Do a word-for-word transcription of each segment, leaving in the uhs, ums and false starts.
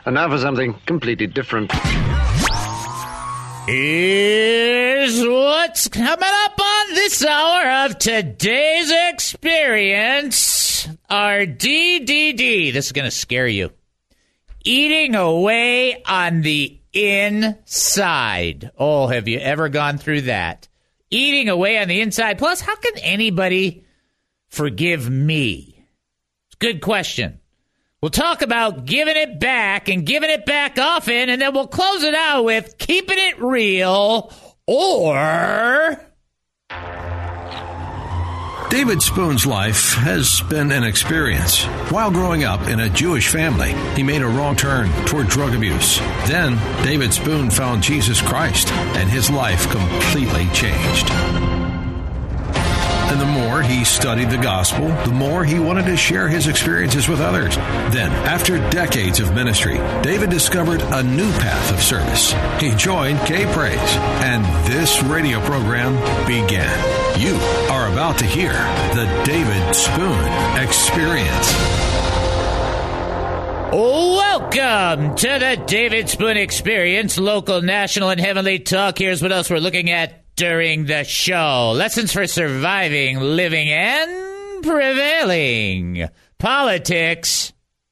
And now for something completely different. Here's what's coming up on this hour of today's experience. Our D D D. This is going to scare you. Eating away on the inside. Oh, have you ever gone through that? Eating away on the inside. Plus, how can anybody forgive me? It's a good question. We'll talk about giving it back and giving it back often, and then we'll close it out with keeping it real or... David Spoon's life has been an experience. While growing up in a Jewish family, he made a wrong turn toward drug abuse. Then, David Spoon found Jesus Christ, and his life completely changed. And the more he studied the gospel, the more he wanted to share his experiences with others. Then, after decades of ministry, David discovered a new path of service. He joined K-Praise, and this radio program began. You are about to hear the David Spoon Experience. Welcome to the David Spoon Experience, local, national, and heavenly talk. Here's what else we're looking at during the show. Lessons for surviving, living, and prevailing. Politics.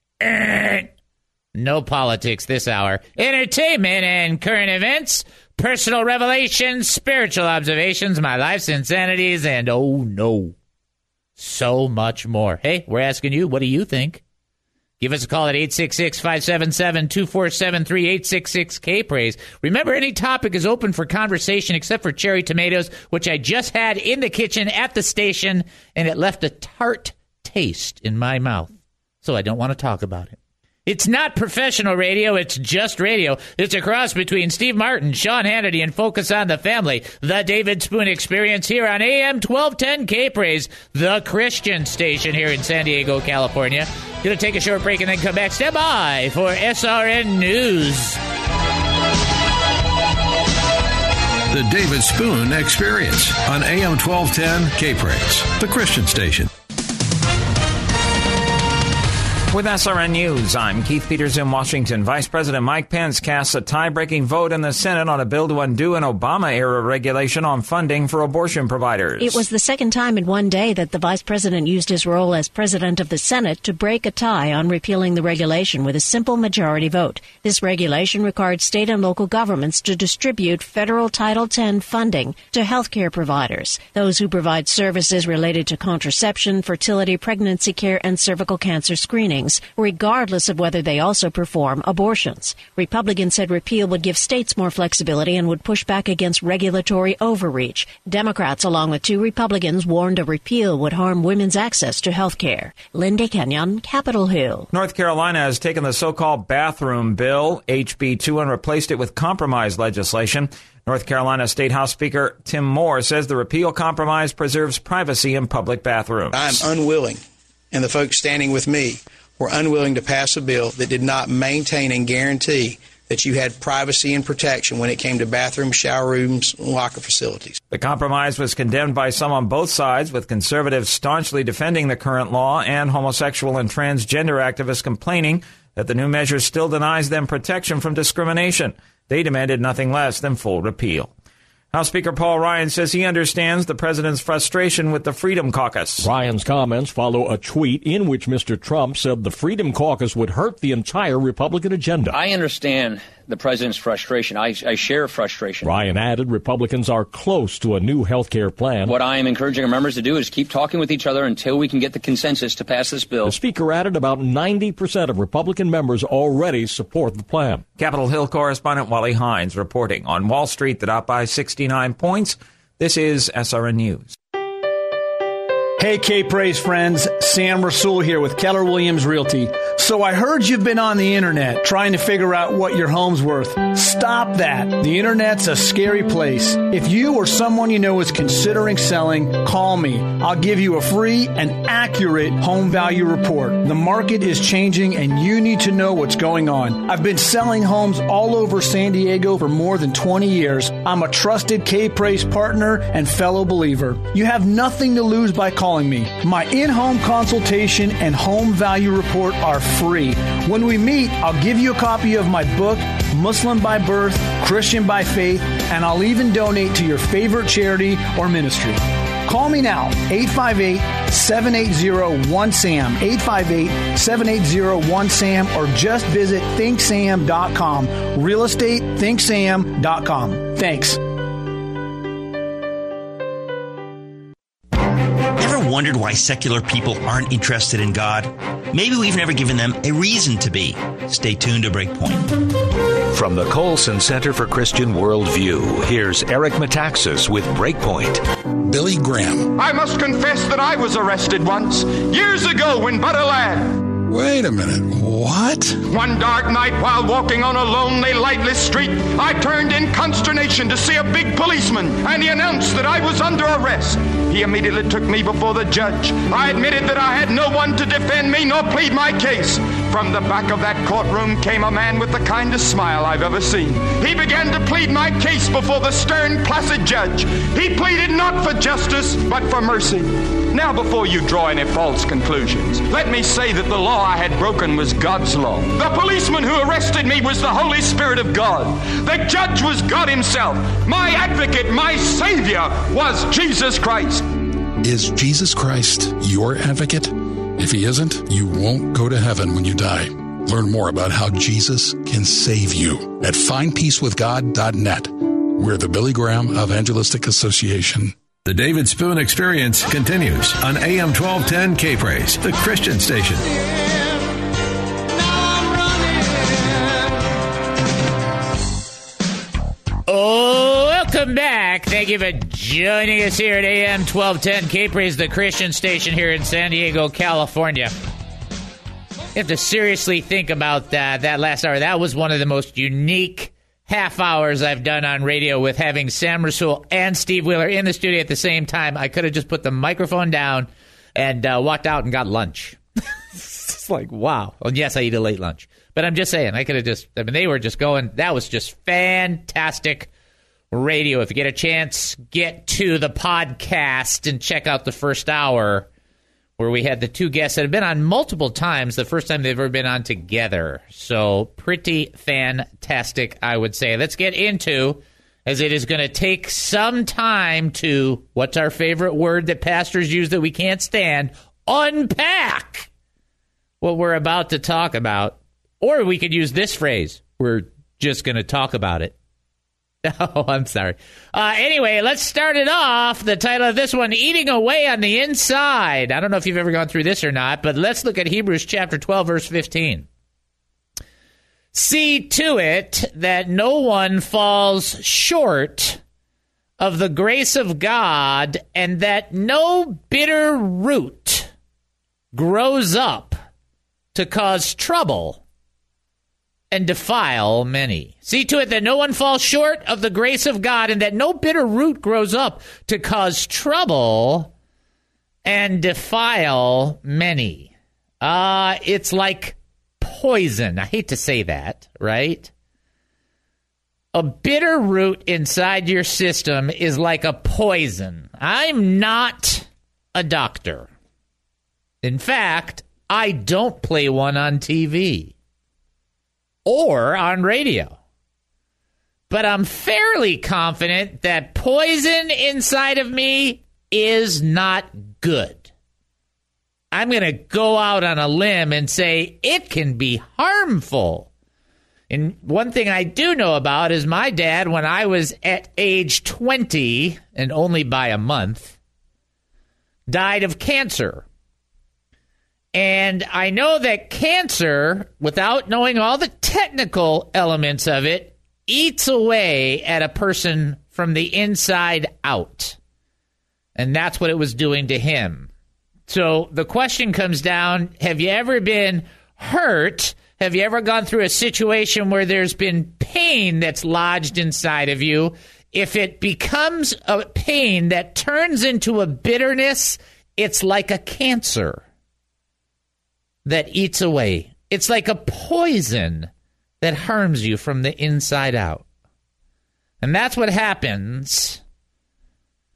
No politics this hour. Entertainment and current events. Personal revelations, spiritual observations, my life's insanities, and oh no, so much more. Hey, we're asking you, what do you think? Give us a call at eight six six, five seven seven, two four seven three, eight six six, K-Praise. Remember, any topic is open for conversation except for cherry tomatoes, which I just had in the kitchen at the station, and it left a tart taste in my mouth. So I don't want to talk about it. It's not professional radio, it's just radio. It's a cross between Steve Martin, Sean Hannity, and Focus on the Family. The David Spoon Experience here on A M twelve ten K-Praise, the Christian station here in San Diego, California. Gonna take a short break and then come back. Stand by for S R N News. The David Spoon Experience on A M twelve ten K-Praise, the Christian station. With S R N News, I'm Keith Peters in Washington. Vice President Mike Pence casts a tie-breaking vote in the Senate on a bill to undo an Obama-era regulation on funding for abortion providers. It was the second time in one day that the vice president used his role as president of the Senate to break a tie on repealing the regulation with a simple majority vote. This regulation required state and local governments to distribute federal Title ten funding to healthcare providers, those who provide services related to contraception, fertility, pregnancy care, and cervical cancer screening, regardless of whether they also perform abortions. Republicans said repeal would give states more flexibility and would push back against regulatory overreach. Democrats, along with two Republicans, warned a repeal would harm women's access to health care. Linda Kenyon, Capitol Hill. North Carolina has taken the so-called bathroom bill, H B two, and replaced it with compromise legislation. North Carolina State House Speaker Tim Moore says the repeal compromise preserves privacy in public bathrooms. I'm unwilling, and the folks standing with me were unwilling to pass a bill that did not maintain and guarantee that you had privacy and protection when it came to bathrooms, shower rooms, and locker facilities. The compromise was condemned by some on both sides, with conservatives staunchly defending the current law and homosexual and transgender activists complaining that the new measure still denies them protection from discrimination. They demanded nothing less than full repeal. House Speaker Paul Ryan says he understands the president's frustration with the Freedom Caucus. Ryan's comments follow a tweet in which Mister Trump said the Freedom Caucus would hurt the entire Republican agenda. I understand the president's frustration. I, I share frustration. Ryan added Republicans are close to a new health care plan. What I am encouraging our members to do is keep talking with each other until we can get the consensus to pass this bill. The speaker added about ninety percent of Republican members already support the plan. Capitol Hill correspondent Wally Hines reporting. On Wall Street, the Dow by sixty-nine points. This is S R N News. Hey, K-Praise friends, Sam Rasul here with Keller Williams Realty. So I heard you've been on the internet trying to figure out what your home's worth. Stop that. The internet's a scary place. If you or someone you know is considering selling, call me. I'll give you a free and accurate home value report. The market is changing and you need to know what's going on. I've been selling homes all over San Diego for more than twenty years. I'm a trusted K-Praise partner and fellow believer. You have nothing to lose by calling calling me. My in-home consultation and home value report are free. When we meet, I'll give you a copy of my book, Muslim by Birth, Christian by Faith, and I'll even donate to your favorite charity or ministry. Call me now, eight five eight, seven eight zero, one S A M, eight five eight, seven eight zero, one S A M, or just visit think sam dot com, real estate think sam dot com. Thanks. Ever wondered why secular people aren't interested in God? Maybe we've never given them a reason to be. Stay tuned to Breakpoint. From the Colson Center for Christian Worldview, here's Eric Metaxas with Breakpoint. Billy Graham. I must confess that I was arrested once, years ago when but a lad. Wait a minute, what? One dark night while walking on a lonely, lightless street, I turned in consternation to see a big policeman, and he announced that I was under arrest. He immediately took me before the judge. I admitted that I had no one to defend me nor plead my case. From the back of that courtroom came a man with the kindest smile I've ever seen. He began to plead my case before the stern, placid judge. He pleaded not for justice, but for mercy. Now, before you draw any false conclusions, let me say that the law I had broken was God's law. The policeman who arrested me was the Holy Spirit of God. The judge was God himself. My advocate, my Savior, was Jesus Christ. Is Jesus Christ your advocate? If he isn't, you won't go to heaven when you die. Learn more about how Jesus can save you at find peace with god dot net. We're the Billy Graham Evangelistic Association. The David Spoon Experience continues on A M twelve ten K-Praise, the Christian station. Oh, welcome back. Thank you for joining us here at A M twelve ten K-Praise, the Christian station here in San Diego, California. You have to seriously think about that, that last hour. That was one of the most unique half hours I've done on radio, with having Sam Rasool and Steve Wheeler in the studio at the same time. I could have just put the microphone down and uh, walked out and got lunch. It's like, wow. Well, yes, I eat a late lunch. But I'm just saying, I could have just, I mean, they were just going, that was just fantastic radio. If you get a chance, get to the podcast and check out the first hour, where we had the two guests that have been on multiple times, the first time they've ever been on together. So pretty fantastic, I would say. Let's get into, as it is going to take some time to, what's our favorite word that pastors use that we can't stand? Unpack what we're about to talk about. Or we could use this phrase, we're just going to talk about it. Oh, I'm sorry. Uh, anyway, let's start it off. The title of this one, Eating Away on the Inside. I don't know if you've ever gone through this or not, but let's look at Hebrews chapter twelve, verse fifteen. See to it that no one falls short of the grace of God, and that no bitter root grows up to cause trouble and defile many. See to it that no one falls short of the grace of God, and that no bitter root grows up to cause trouble and defile many. Uh, it's like poison. I hate to say that, right? A bitter root inside your system is like a poison. I'm not a doctor. In fact, I don't play one on T V or on radio. But I'm fairly confident that poison inside of me is not good. I'm going to go out on a limb and say it can be harmful. And one thing I do know about is my dad, when I was at age twenty, and only by a month, died of cancer. And I know that cancer, without knowing all the technical elements of it, eats away at a person from the inside out. And that's what it was doing to him. So the question comes down, have you ever been hurt? Have you ever gone through a situation where there's been pain that's lodged inside of you? If it becomes a pain that turns into a bitterness, it's like a cancer that eats away. It's like a poison that harms you from the inside out. And that's what happens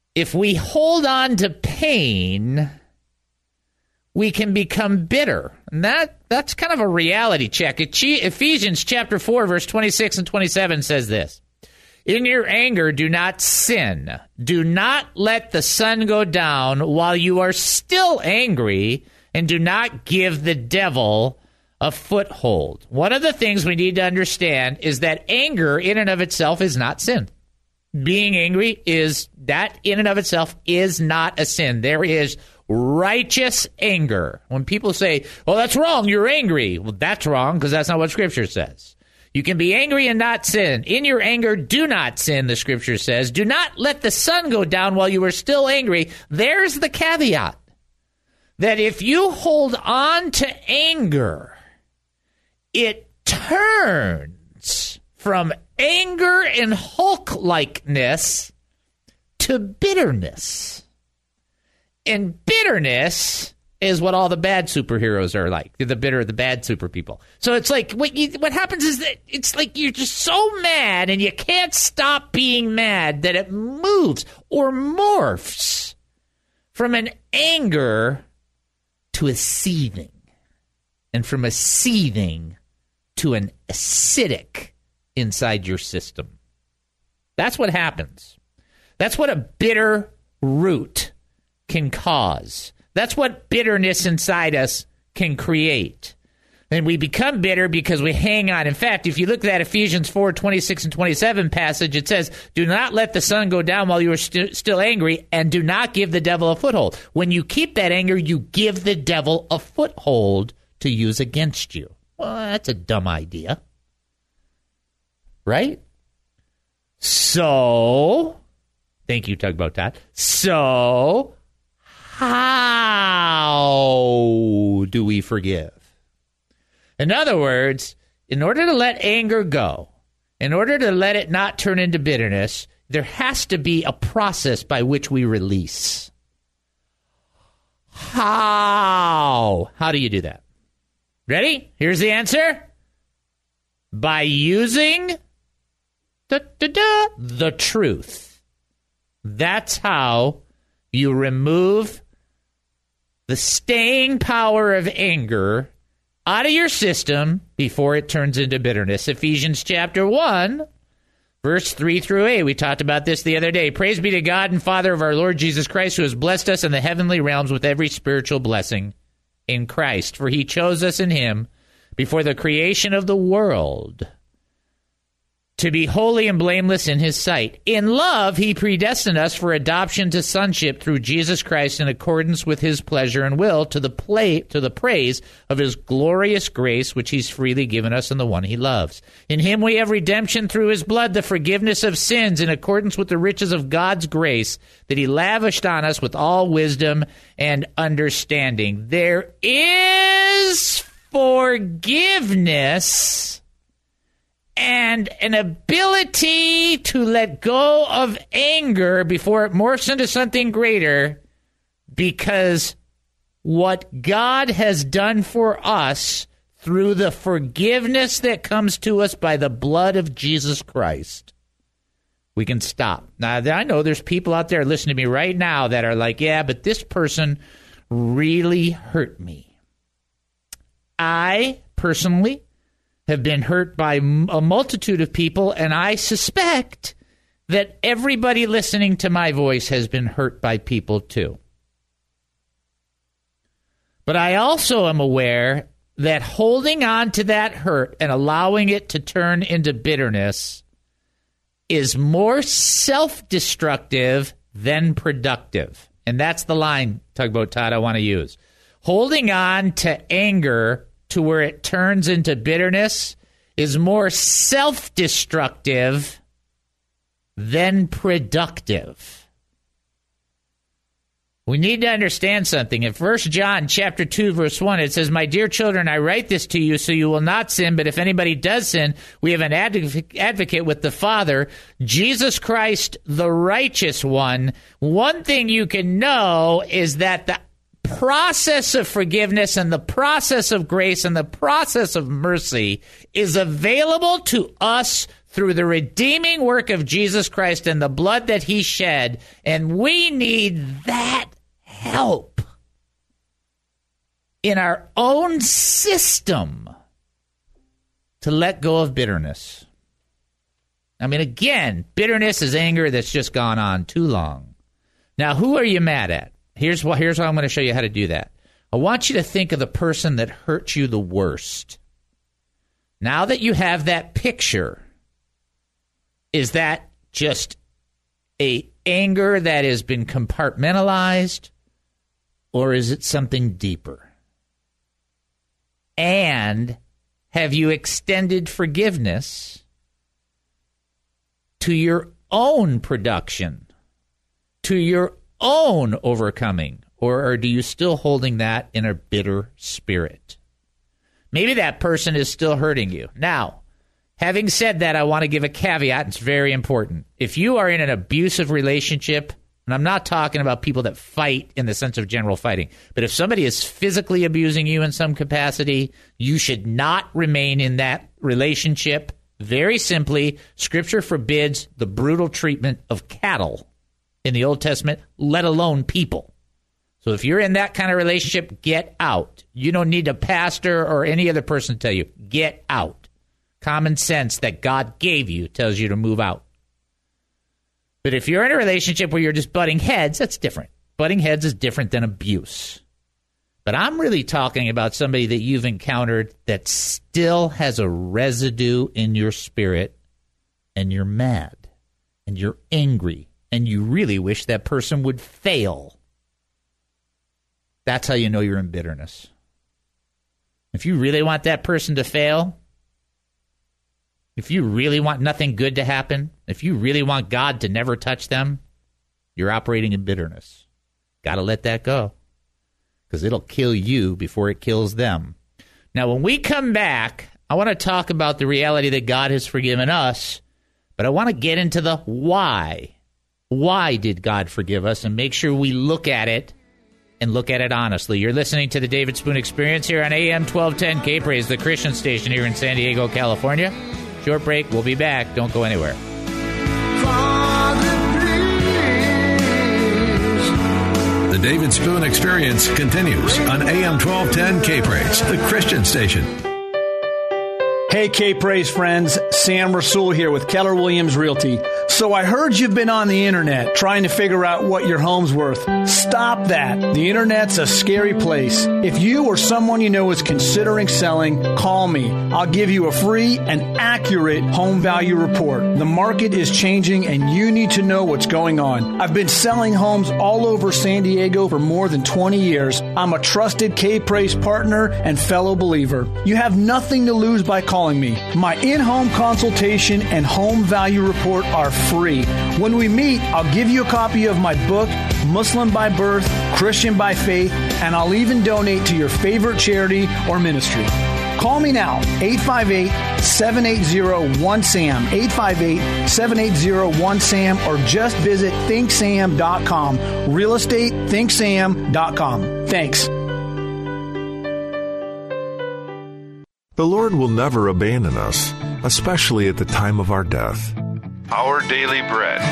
if we hold on to pain, we can become bitter. And that, that's kind of a reality check. Ephesians chapter four, verse twenty-six and twenty-seven says this. In your anger, do not sin. Do not let the sun go down while you are still angry, and do not give the devil a foothold. One of the things we need to understand is that anger in and of itself is not sin. Being angry is, that in and of itself is not a sin. There is righteous anger. When people say, well, that's wrong, you're angry. Well, that's wrong because that's not what Scripture says. You can be angry and not sin. In your anger, do not sin, the Scripture says. Do not let the sun go down while you are still angry. There's the caveat. That if you hold on to anger, it turns from anger and Hulk-likeness to bitterness. And bitterness is what all the bad superheroes are like. They're the bitter, the bad super people. So it's like, what you, what happens is that it's like you're just so mad and you can't stop being mad that it moves or morphs from an anger to a seething. And from a seething to an acidic inside your system. That's what happens. That's what a bitter root can cause. That's what bitterness inside us can create. And we become bitter because we hang on. In fact, if you look at that Ephesians four, twenty-six and twenty-seven passage, it says, do not let the sun go down while you are st- still angry, and do not give the devil a foothold. When you keep that anger, you give the devil a foothold to use against you. Well, that's a dumb idea. Right? So, thank you, Tugboat Todd. So, how do we forgive? In other words, in order to let anger go, in order to let it not turn into bitterness, there has to be a process by which we release. How? How do you do that? Ready? Here's the answer. By using da, da, da, the truth. That's how you remove the staying power of anger out of your system before it turns into bitterness. Ephesians chapter one, verse three through eight. We talked about this the other day. Praise be to God and Father of our Lord Jesus Christ, who has blessed us in the heavenly realms with every spiritual blessing in Christ. For he chose us in him before the creation of the world to be holy and blameless in his sight. In love, he predestined us for adoption to sonship through Jesus Christ in accordance with his pleasure and will, to the play, to the praise of his glorious grace, which he's freely given us in the one he loves. In him we have redemption through his blood, the forgiveness of sins in accordance with the riches of God's grace that he lavished on us with all wisdom and understanding. There is forgiveness and an ability to let go of anger before it morphs into something greater, because what God has done for us through the forgiveness that comes to us by the blood of Jesus Christ, we can stop. Now, I know there's people out there listening to me right now that are like, yeah, but this person really hurt me. I personally have been hurt by a multitude of people, and I suspect that everybody listening to my voice has been hurt by people too. But I also am aware that holding on to that hurt and allowing it to turn into bitterness is more self-destructive than productive. And that's the line, Tugboat Todd, I want to use. Holding on to anger to where it turns into bitterness is more self-destructive than productive. We need to understand something. In First John chapter two, verse one, it says, my dear children, I write this to you so you will not sin, but if anybody does sin, we have an advocate with the Father, Jesus Christ, the righteous one. One thing you can know is that the process of forgiveness and the process of grace and the process of mercy is available to us through the redeeming work of Jesus Christ and the blood that he shed, and we need that help in our own system to let go of bitterness. I mean, again, bitterness is anger that's just gone on too long. Now, who are you mad at? Here's what, here's how I'm going to show you how to do that. I want you to think of the person that hurt you the worst. Now that you have that picture, is that just a anger that has been compartmentalized, or is it something deeper? And have you extended forgiveness to your own production, to your own overcoming, or are you still holding that in a bitter spirit? Maybe that person is still hurting you. Now, having said that, I want to give a caveat. It's very important. If you are in an abusive relationship, and I'm not talking about people that fight in the sense of general fighting, but if somebody is physically abusing you in some capacity, you should not remain in that relationship. Very simply, Scripture forbids the brutal treatment of cattle in the Old Testament, let alone people. So if you're in that kind of relationship, get out. You don't need a pastor or any other person to tell you, get out. Common sense that God gave you tells you to move out. But if you're in a relationship where you're just butting heads, that's different. Butting heads is different than abuse. But I'm really talking about somebody that you've encountered that still has a residue in your spirit, and you're mad, and you're angry, and you really wish that person would fail. That's how you know you're in bitterness. If you really want that person to fail, if you really want nothing good to happen, if you really want God to never touch them, you're operating in bitterness. Got to let that go, because it'll kill you before it kills them. Now, when we come back, I want to talk about the reality that God has forgiven us, but I want to get into the why. Why did God forgive us, and make sure we look at it and look at it honestly. You're listening to the David Spoon Experience here on A M twelve ten K-Praise, the Christian station here in San Diego, California. Short break. We'll be back. Don't go anywhere. The David Spoon Experience continues on A M twelve ten K-Praise, the Christian station. Hey, K-Praise friends, Sam Rasul here with Keller Williams Realty. So I heard you've been on the internet trying to figure out what your home's worth. Stop that. The internet's a scary place. If you or someone you know is considering selling, call me. I'll give you a free and accurate home value report. The market is changing and you need to know what's going on. I've been selling homes all over San Diego for more than twenty years. I'm a trusted K-Praise partner and fellow believer. You have nothing to lose by calling me. My in-home consultation and home value report are free. When we meet, I'll give you a copy of my book, Muslim by Birth, Christian by Faith, and I'll even donate to your favorite charity or ministry. Call me now, eight five eight, seven eight zero, one S A M, eight five eight, seven eight zero, one S A M, or just visit think sam dot com, real estate think sam dot com. Thanks. The Lord will never abandon us, especially at the time of our death. Our Daily Bread.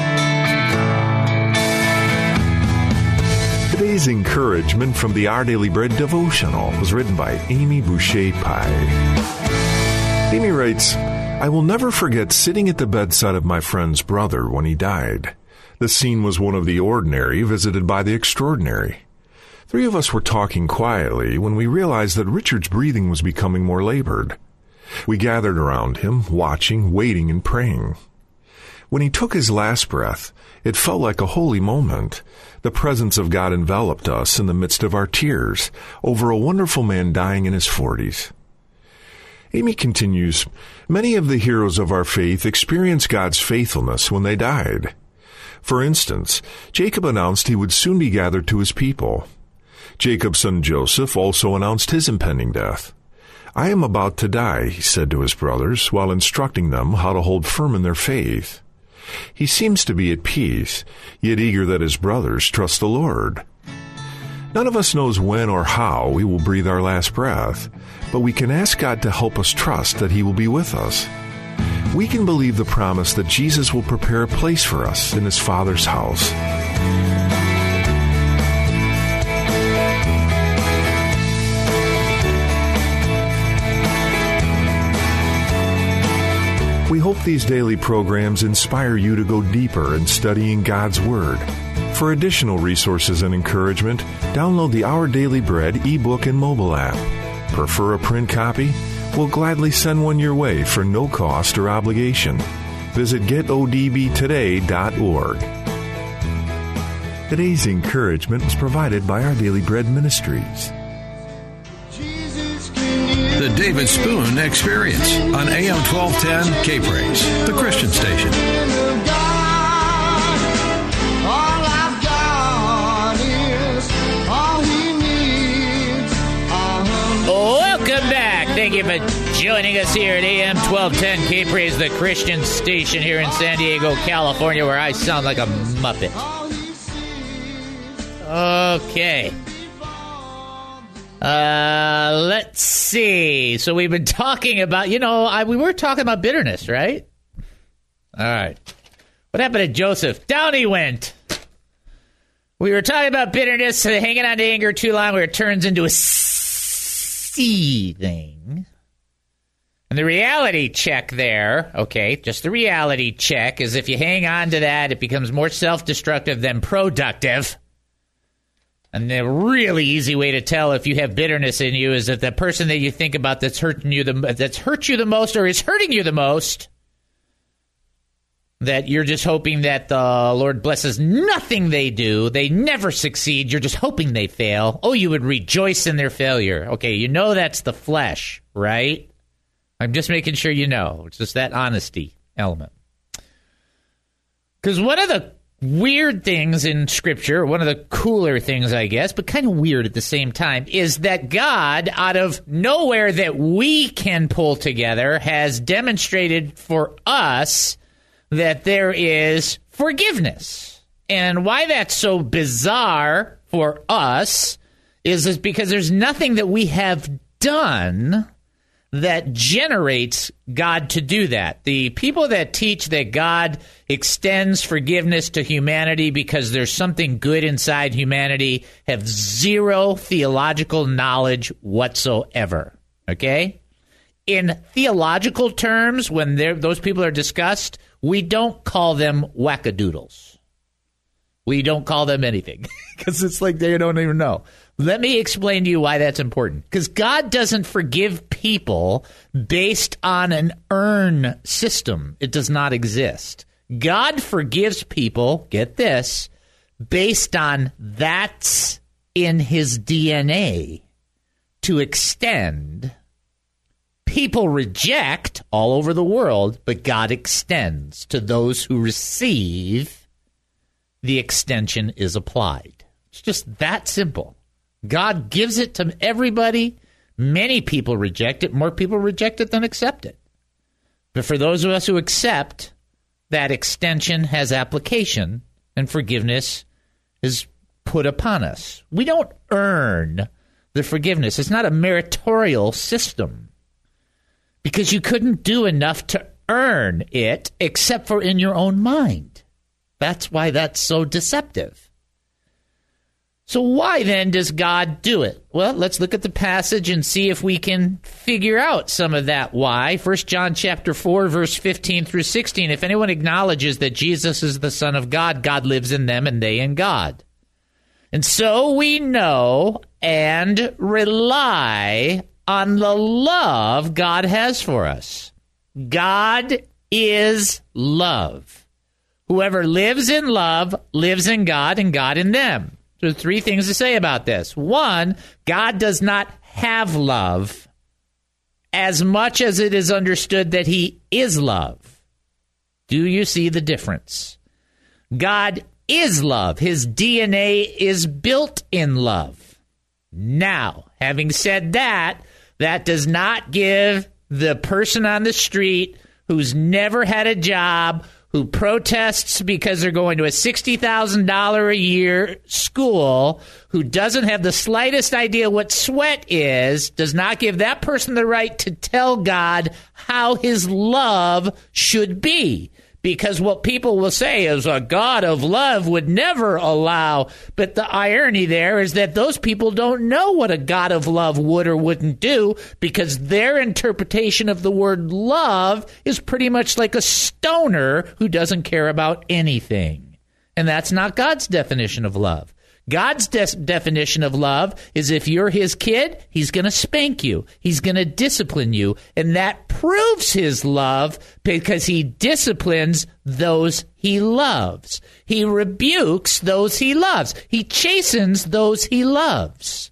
Today's encouragement from the Our Daily Bread devotional was written by Amy Boucher Pye. Amy writes, I will never forget sitting at the bedside of my friend's brother when he died. The scene was one of the ordinary visited by the extraordinary. Three of us were talking quietly when we realized that Richard's breathing was becoming more labored. We gathered around him, watching, waiting, and praying. When he took his last breath, it felt like a holy moment. The presence of God enveloped us in the midst of our tears over a wonderful man dying in his forties. Amy continues, many of the heroes of our faith experienced God's faithfulness when they died. For instance, Jacob announced he would soon be gathered to his people. Jacob's son Joseph also announced his impending death. I am about to die, he said to his brothers, while instructing them how to hold firm in their faith. He seems to be at peace, yet eager that his brothers trust the Lord. None of us knows when or how we will breathe our last breath, but we can ask God to help us trust that He will be with us. we can believe the promise that Jesus will prepare a place for us in his Father's house. We hope these daily programs inspire you to go deeper in studying God's Word. For additional resources and encouragement, download the Our Daily Bread ebook and mobile app. Prefer a print copy? We'll gladly send one your way for no cost or obligation. Visit get o d b today dot org. Today's encouragement was provided by Our Daily Bread Ministries. The David Spoon Experience on A M twelve ten K-Praise, the Christian station. Welcome back. Thank you for joining us here at A M twelve ten K-Praise, the Christian station here in San Diego, California, where I sound like a Muppet. Okay. Uh, let's see. So we've been talking about, you know, I, we were talking about bitterness, right? All right. What happened to Joseph? Down he went. We were talking about bitterness, hanging on to anger too long where it turns into a seething. And the reality check there, okay, just the reality check, is if you hang on to that, it becomes more self-destructive than productive. And the really easy way to tell if you have bitterness in you is that the person that you think about that's hurting you the that's hurt you the most or is hurting you the most, that you're just hoping that the Lord blesses nothing they do. They never succeed. You're just hoping they fail. Oh, you would rejoice in their failure. Okay, you know that's the flesh, right? I'm just making sure you know. It's just that honesty element. Because one of the weird things in Scripture, one of the cooler things, I guess, but kind of weird at the same time, is that God, out of nowhere that we can pull together, has demonstrated for us that there is forgiveness. And why that's so bizarre for us is, is because there's nothing that we have done that generates God to do that. The people that teach that God extends forgiveness to humanity because there's something good inside humanity have zero theological knowledge whatsoever. Okay? In theological terms, when those people are discussed, we don't call them wackadoodles. We don't call them anything because it's like they don't even know. Let me explain to you why that's important. Because God doesn't forgive people based on an earn system. It does not exist. God forgives people, get this, based on that's in his D N A to extend. People reject all over the world, but God extends to those who receive. The extension is applied. It's just that simple. God gives it to everybody. Many people reject it. More people reject it than accept it. But for those of us who accept, that extension has application and forgiveness is put upon us. We don't earn the forgiveness. It's not a meritorial system because you couldn't do enough to earn it except for in your own mind. That's why that's so deceptive. So why then does God do it? Well, let's look at the passage and see if we can figure out some of that why. First John chapter four, verse fifteen through sixteen. If anyone acknowledges that Jesus is the Son of God, God lives in them and they in God. And so we know and rely on the love God has for us. God is love. Whoever lives in love lives in God and God in them. So three things to say about this. One, God does not have love as much as it is understood that he is love. Do you see the difference? God is love. His D N A is built in love. Now, having said that, that does not give the person on the street who's never had a job, who protests because they're going to a sixty thousand dollars a year school, who doesn't have the slightest idea what sweat is, does not give that person the right to tell God how his love should be. Because what people will say is a God of love would never allow. But the irony there is that those people don't know what a God of love would or wouldn't do, because their interpretation of the word love is pretty much like a stoner who doesn't care about anything. And that's not God's definition of love. God's de- definition of love is if you're his kid, he's going to spank you. He's going to discipline you. And that proves his love because he disciplines those he loves. He rebukes those he loves. He chastens those he loves.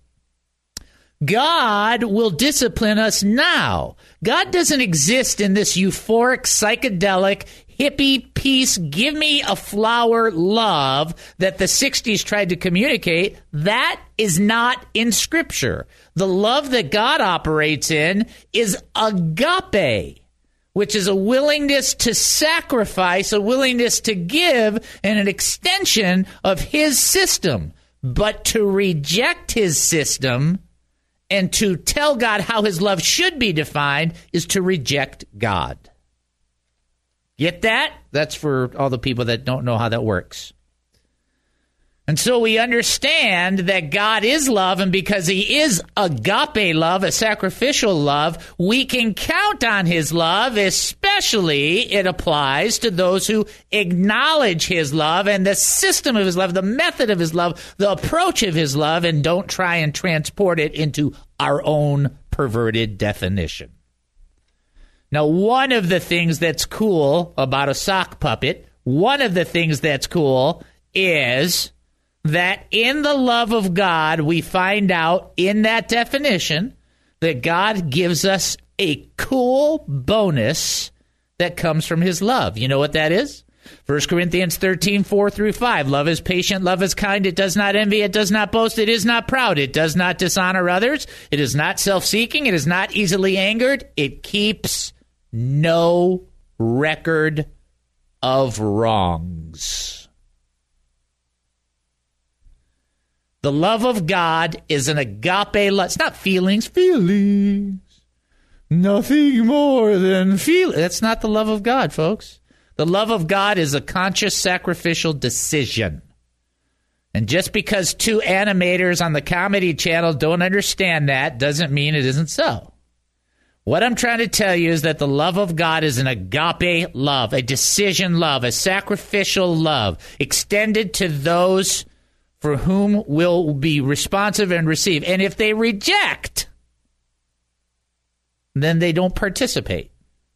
God will discipline us now. God doesn't exist in this euphoric, psychedelic, hippie, peace, give me a flower love that the sixties tried to communicate. That is not in Scripture. The love that God operates in is agape, which is a willingness to sacrifice, a willingness to give, and an extension of his system. But to reject his system and to tell God how his love should be defined is to reject God. Get that? That's for all the people that don't know how that works. And so we understand that God is love, and because he is agape love, a sacrificial love, we can count on his love, especially it applies to those who acknowledge his love and the system of his love, the method of his love, the approach of his love, and don't try and transport it into our own perverted definition. Now, one of the things that's cool about a sock puppet, one of the things that's cool is that in the love of God, we find out in that definition that God gives us a cool bonus that comes from his love. You know what that is? First Corinthians thirteen, four through five. Love is patient, love is kind, it does not envy, it does not boast, it is not proud, it does not dishonor others, it is not self-seeking, it is not easily angered, it keeps no record of wrongs. The love of God is an agape love. It's not feelings. Feelings. Nothing more than feel. That's not the love of God, folks. The love of God is a conscious sacrificial decision. And just because two animators on the Comedy Channel don't understand that doesn't mean it isn't so. What I'm trying to tell you is that the love of God is an agape love, a decision love, a sacrificial love, extended to those for whom will be responsive and receive. And if they reject, then they don't participate.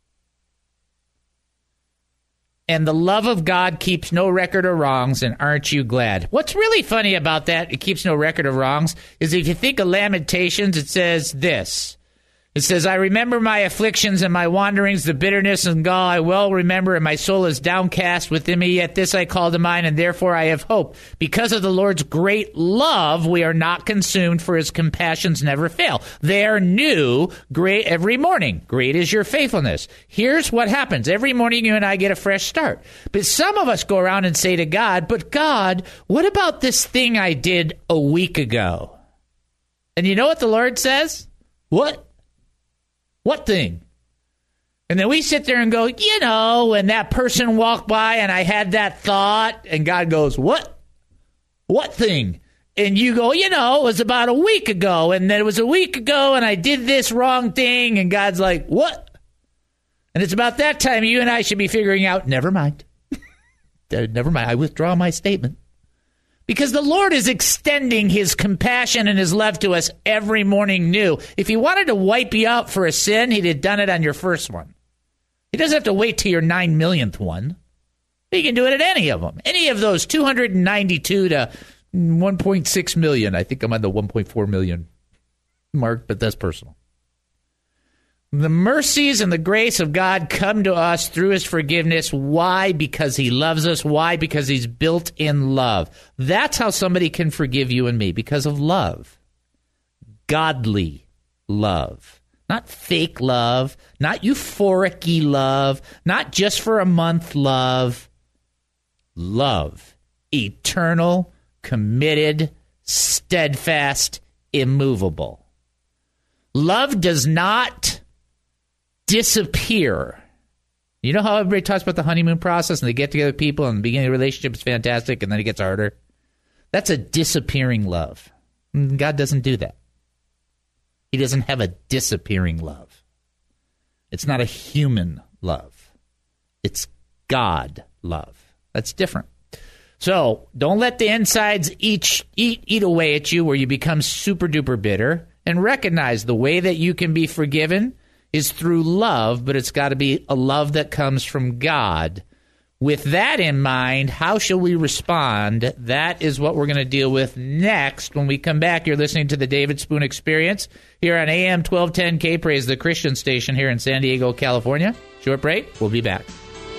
And the love of God keeps no record of wrongs, and aren't you glad? What's really funny about that, it keeps no record of wrongs, is if you think of Lamentations, it says this. It says, I remember my afflictions and my wanderings, the bitterness and gall I well remember, and my soul is downcast within me, yet this I call to mind, and therefore I have hope. Because of the Lord's great love, we are not consumed, for his compassions never fail. They are new great every morning. Great is your faithfulness. Here's what happens. Every morning you and I get a fresh start. But some of us go around and say to God, but God, what about this thing I did a week ago? And you know what the Lord says? What? What thing? And then we sit there and go, you know, when that person walked by and I had that thought, and God goes, what? What thing? And you go, you know, it was about a week ago, and then it was a week ago, and I did this wrong thing, and God's like, what? And it's about that time you and I should be figuring out, never mind. Never mind, I withdraw my statement. Because the Lord is extending his compassion and his love to us every morning new. If he wanted to wipe you out for a sin, he'd have done it on your first one. He doesn't have to wait till your nine millionth one. He can do it at any of them. Any of those two hundred ninety-two to one point six million. I think I'm on the one point four million mark, but that's personal. The mercies and the grace of God come to us through his forgiveness. Why? Because he loves us. Why? Because he's built in love. That's how somebody can forgive you and me, because of love. Godly love. Not fake love, not euphoric-y love, not just for a month love. Love. Eternal, committed, steadfast, immovable. Love does not disappear. You know how everybody talks about the honeymoon process and they get together with people and the beginning of the relationship is fantastic and then it gets harder? That's a disappearing love. God doesn't do that. He doesn't have a disappearing love. It's not a human love. It's God love. That's different. So don't let the insides eat, eat, eat away at you where you become super duper bitter, and recognize the way that you can be forgiven is through love, but it's got to be a love that comes from God. With that in mind, how shall we respond? That is what we're going to deal with next. When we come back, you're listening to the David Spoon Experience here on A M twelve ten K-Praise, the Christian station here in San Diego, California. Short break. We'll be back.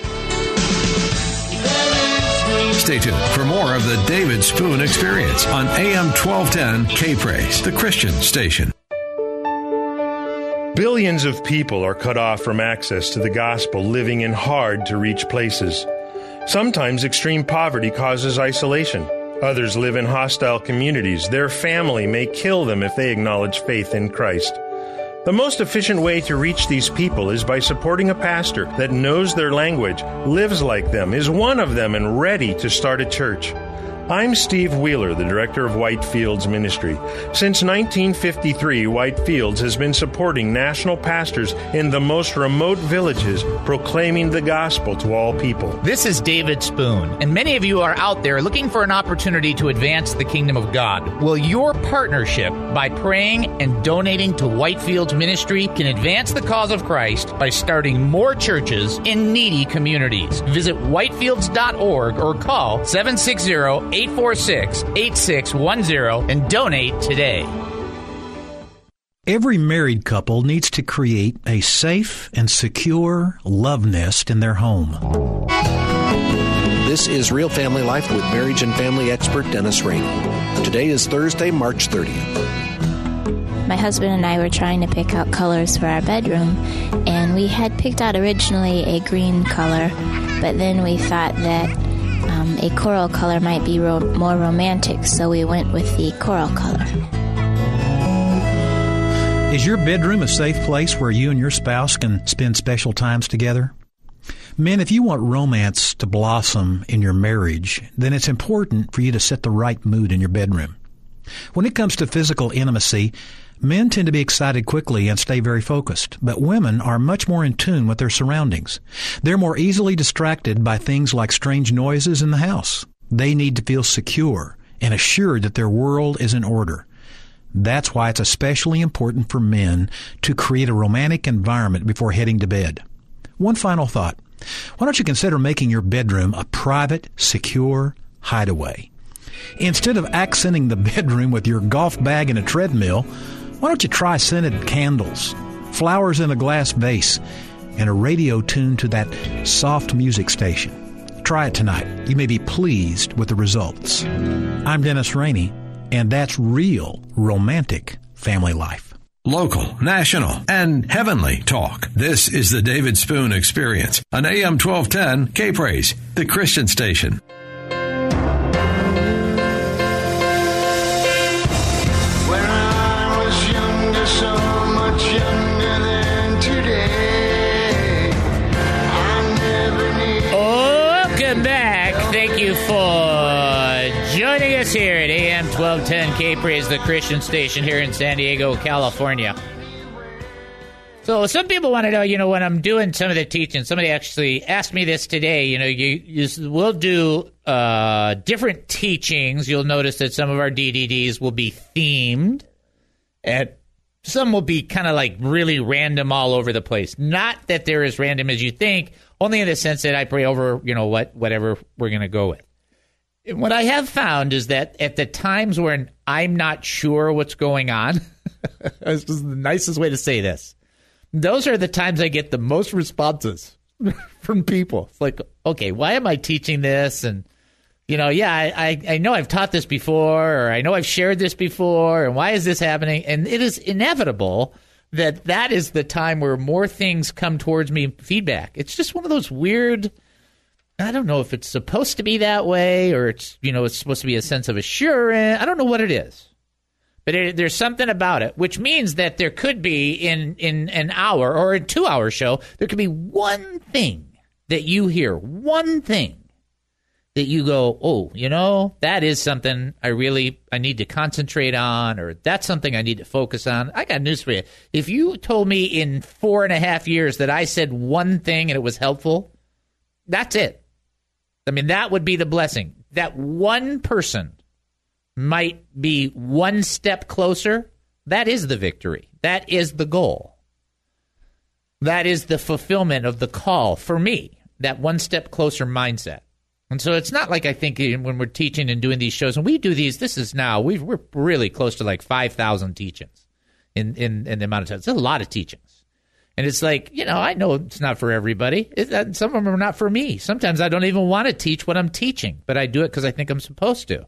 Stay tuned for more of the David Spoon Experience on A M twelve ten K-Praise, the Christian station. Billions of people are cut off from access to the gospel, living in hard-to-reach places. Sometimes extreme poverty causes isolation. Others live in hostile communities. Their family may kill them if they acknowledge faith in Christ. The most efficient way to reach these people is by supporting a pastor that knows their language, lives like them, is one of them, and ready to start a church. I'm Steve Wheeler, the director of Whitefields Ministry. Since nineteen fifty-three, Whitefields has been supporting national pastors in the most remote villages, proclaiming the gospel to all people. This is David Spoon, and many of you are out there looking for an opportunity to advance the kingdom of God. Well, your partnership by praying and donating to Whitefields Ministry can advance the cause of Christ by starting more churches in needy communities. Visit whitefields dot org or call seven six zero, eight four six, eight six one zero and donate today. Every married couple needs to create a safe and secure love nest in their home. This is Real Family Life with marriage and family expert Dennis Rainey. Today is Thursday, March thirtieth. My husband and I were trying to pick out colors for our bedroom, and we had picked out originally a green color, but then we thought that um, a coral color might be ro- more romantic, so we went with the coral color. Is your bedroom a safe place where you and your spouse can spend special times together? Men, if you want romance to blossom in your marriage, then it's important for you to set the right mood in your bedroom. When it comes to physical intimacy, men tend to be excited quickly and stay very focused, but women are much more in tune with their surroundings. They're more easily distracted by things like strange noises in the house. They need to feel secure and assured that their world is in order. That's why it's especially important for men to create a romantic environment before heading to bed. One final thought. Why don't you consider making your bedroom a private, secure hideaway? Instead of accenting the bedroom with your golf bag and a treadmill, why don't you try scented candles, flowers in a glass vase, and a radio tuned to that soft music station? Try it tonight. You may be pleased with the results. I'm Dennis Rainey, and that's real romantic family life. Local, national, and heavenly talk. This is the David Spoon Experience on A M twelve ten K-Praise, the Christian station. Welcome back. Thank you for joining us here at A M twelve ten K-Praise, the Christian station here in San Diego, California. So some people want to know, you know, when I'm doing some of the teaching, somebody actually asked me this today, you know, you, you we'll do uh, different teachings. You'll notice that some of our D V Ds will be themed, and some will be kind of like really random all over the place. Not that they're as random as you think, only in the sense that I pray over, you know, what whatever we're going to go with. And what I have found is that at the times when I'm not sure what's going on, this is the nicest way to say this, those are the times I get the most responses from people. It's like, okay, why am I teaching this? And, you know, yeah, I, I, I know I've taught this before, or I know I've shared this before, and why is this happening? And it is inevitable that that is the time where more things come towards me, feedback. It's just one of those weird, I don't know if it's supposed to be that way or it's, you know, it's supposed to be a sense of assurance. I don't know what it is. But it, there's something about it, which means that there could be in, in an hour or a two-hour show, there could be one thing that you hear, one thing that you go, oh, you know, that is something I really, I need to concentrate on, or that's something I need to focus on. I got news for you. If you told me in four and a half years that I said one thing and it was helpful, that's it. I mean, that would be the blessing. That one person might be one step closer. That is the victory. That is the goal. That is the fulfillment of the call for me, that one step closer mindset. And so it's not like I think when we're teaching and doing these shows, and we do these, this is now, we've, we're really close to like five thousand teachings in, in, in the amount of time. It's a lot of teachings. And it's like, you know, I know it's not for everybody. It, some of them are not for me. Sometimes I don't even want to teach what I'm teaching, but I do it because I think I'm supposed to.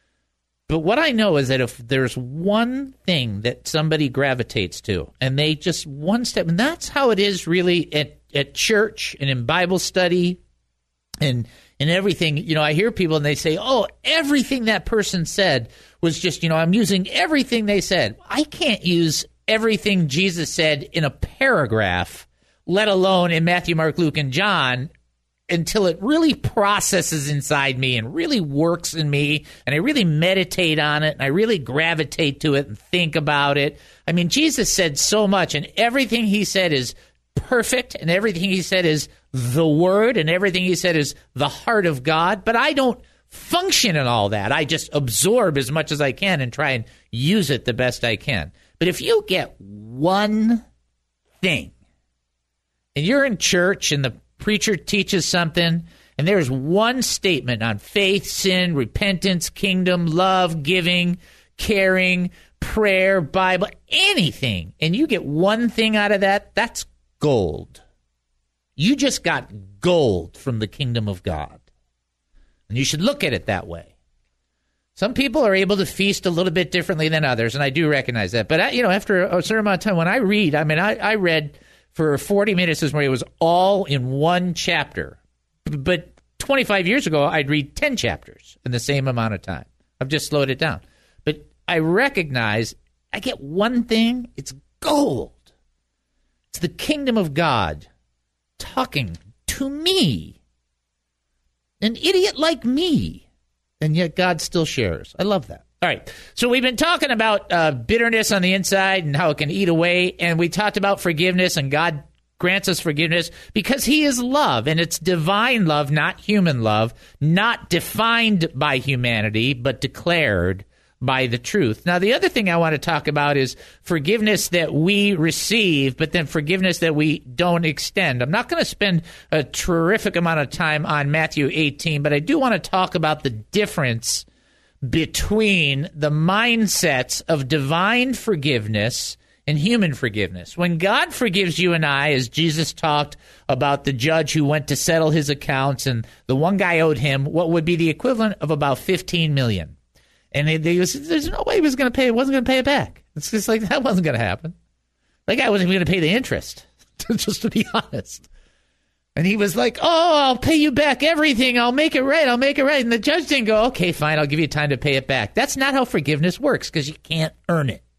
But what I know is that if there's one thing that somebody gravitates to, and they just one step, and that's how it is really at, at church and in Bible study and and everything. You know, I hear people and they say, oh, everything that person said was just, you know, I'm using everything they said. I can't use everything Jesus said in a paragraph, let alone in Matthew, Mark, Luke, and John, until it really processes inside me and really works in me, and I really meditate on it, and I really gravitate to it and think about it. I mean, Jesus said so much, and everything he said is perfect, and everything he said is the Word, and everything he said is the heart of God, but I don't function in all that. I just absorb as much as I can and try and use it the best I can. But if you get one thing, and you're in church, and the preacher teaches something, and there's one statement on faith, sin, repentance, kingdom, love, giving, caring, prayer, Bible, anything, and you get one thing out of that, that's gold. You just got gold from the kingdom of God. And you should look at it that way. Some people are able to feast a little bit differently than others, and I do recognize that. But, I, you know, after a certain amount of time, when I read, I mean, I, I read for forty minutes this morning, it was all in one chapter. But twenty-five years ago, I'd read ten chapters in the same amount of time. I've just slowed it down. But I recognize I get one thing, it's gold. It's the kingdom of God talking to me, an idiot like me, and yet God still shares. I love that. All right, so we've been talking about uh, bitterness on the inside and how it can eat away, and we talked about forgiveness, and God grants us forgiveness because he is love, and it's divine love, not human love, not defined by humanity, but declared by the truth. Now, the other thing I want to talk about is forgiveness that we receive, but then forgiveness that we don't extend. I'm not going to spend a terrific amount of time on Matthew eighteen, but I do want to talk about the difference between the mindsets of divine forgiveness and human forgiveness. When God forgives you and I, as Jesus talked about the judge who went to settle his accounts, and the one guy owed him what would be the equivalent of about fifteen million dollars. And he, he was, there's no way he was going to pay it, wasn't going to pay it back. It's just like, that wasn't going to happen. That guy wasn't going to pay the interest, just to be honest. And he was like, oh, I'll pay you back everything. I'll make it right. I'll make it right. And the judge didn't go, okay, fine, I'll give you time to pay it back. That's not how forgiveness works, because you can't earn it.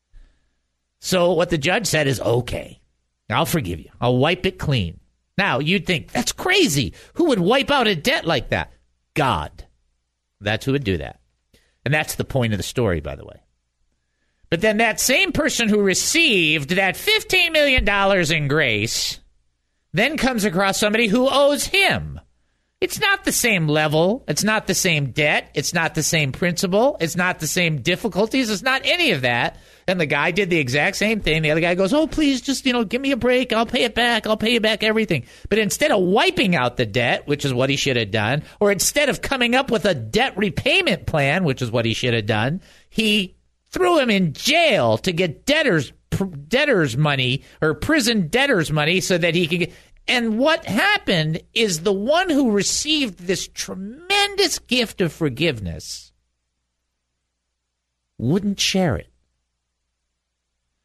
So what the judge said is, okay, I'll forgive you. I'll wipe it clean. Now, you'd think, that's crazy. Who would wipe out a debt like that? God. That's who would do that. And that's the point of the story, by the way. But then that same person who received that fifteen million dollars in grace then comes across somebody who owes him. It's not the same level. It's not the same debt. It's not the same principle. It's not the same difficulties. It's not any of that. And the guy did the exact same thing. The other guy goes, oh, please just, you know, give me a break. I'll pay it back. I'll pay you back everything. But instead of wiping out the debt, which is what he should have done, or instead of coming up with a debt repayment plan, which is what he should have done, he threw him in jail to get debtors debtors money or prison debtors money so that he could get. And what happened is the one who received this tremendous gift of forgiveness wouldn't share it.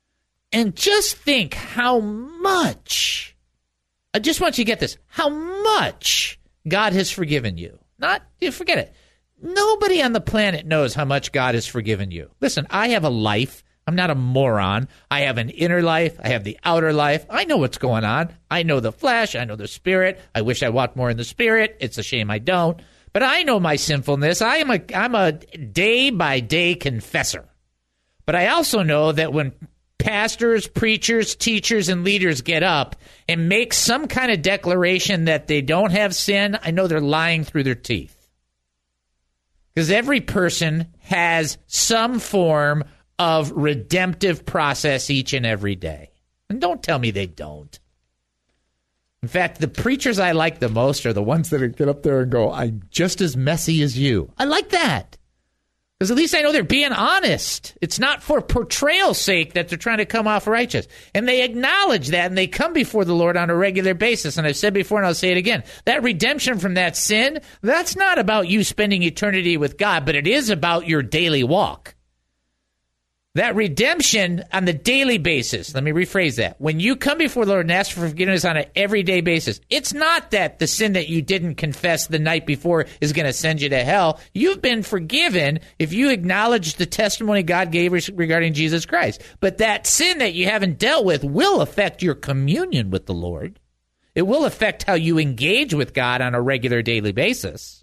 And just think how much, I just want you to get this, how much God has forgiven you. Not, you forget it. Nobody on the planet knows how much God has forgiven you. Listen, I have a life. I'm not a moron. I have an inner life. I have the outer life. I know what's going on. I know the flesh. I know the spirit. I wish I walked more in the spirit. It's a shame I don't. But I know my sinfulness. I am a, I'm a day-by-day confessor. But I also know that when pastors, preachers, teachers, and leaders get up and make some kind of declaration that they don't have sin, I know they're lying through their teeth. Because every person has some form of redemptive process each and every day. And don't tell me they don't. In fact, the preachers I like the most are the ones that get up there and go, I'm just as messy as you. I like that. Because at least I know they're being honest. It's not for portrayal's sake that they're trying to come off righteous. And they acknowledge that, and they come before the Lord on a regular basis. And I've said before, and I'll say it again, that redemption from that sin, that's not about you spending eternity with God, but it is about your daily walk. That redemption on the daily basis, let me rephrase that. When you come before the Lord and ask for forgiveness on an everyday basis, it's not that the sin that you didn't confess the night before is going to send you to hell. You've been forgiven if you acknowledge the testimony God gave regarding Jesus Christ. But that sin that you haven't dealt with will affect your communion with the Lord. It will affect how you engage with God on a regular daily basis.